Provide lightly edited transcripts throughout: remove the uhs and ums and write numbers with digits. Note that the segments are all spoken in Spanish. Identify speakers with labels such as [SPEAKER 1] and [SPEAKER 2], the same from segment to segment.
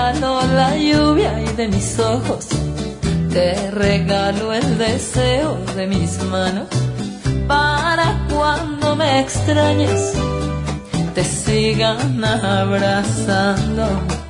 [SPEAKER 1] regalo la lluvia y de mis ojos, te regalo el deseo de mis manos, para cuando me extrañes te sigan abrazando.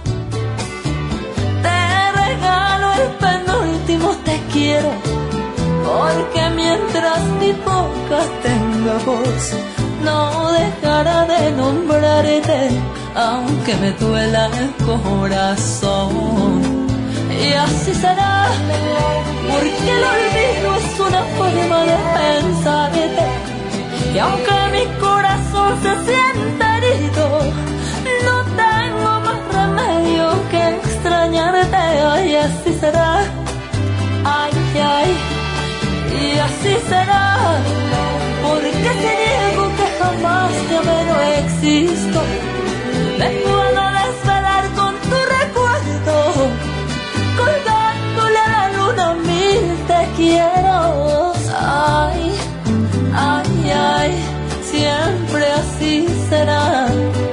[SPEAKER 1] Te regalo el penúltimo te quiero, porque mientras mi boca tenga voz, no dejará de nombrarte, aunque me duela el corazón. Y así será, porque el olvido es una forma de pensarte. Y aunque mi corazón se sienta herido, no tengo más remedio que extrañarte. Ay, así será, ay, ay. Y así será, porque si niego que jamás te amé no existo, me puedo desvelar con tu recuerdo, colgándole a la luna mil te quiero. Ay, ay, ay, siempre así será.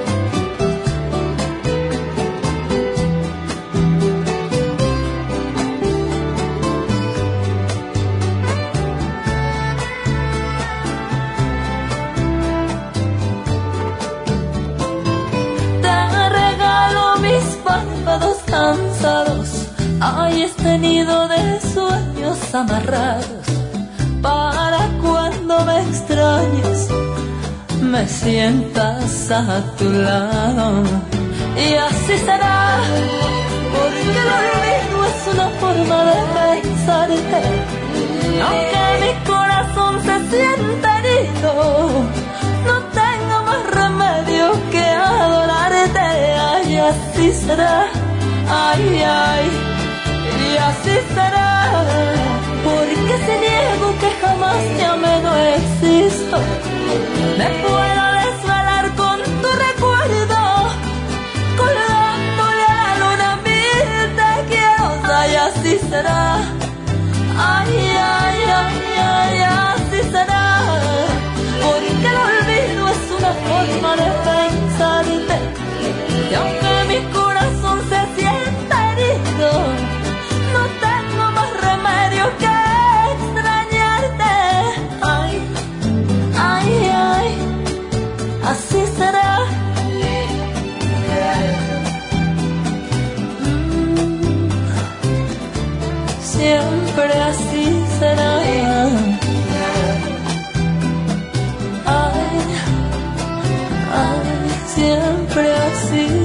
[SPEAKER 1] Cansados, hay este nido de sueños amarrados, para cuando me extrañes me sientas a tu lado. Y así será, porque el olvido es una forma de pensarte. Aunque mi corazón se sienta herido, no tengo más remedio que adorarte. Ay, así será, ay, ay, y así será, porque si niego que jamás te amé no existo, me puedo desvelar con tu recuerdo, colgándole a la luna mil te quiero. Ay, así será, ay, ay, ay, ay, así será, porque el olvido es una forma de pensarte. Y aunque mi corazón se sienta herido, no tengo más remedio que extrañarte. Ay, ay, ay, así será. Siempre así será. Ay, ay, siempre así.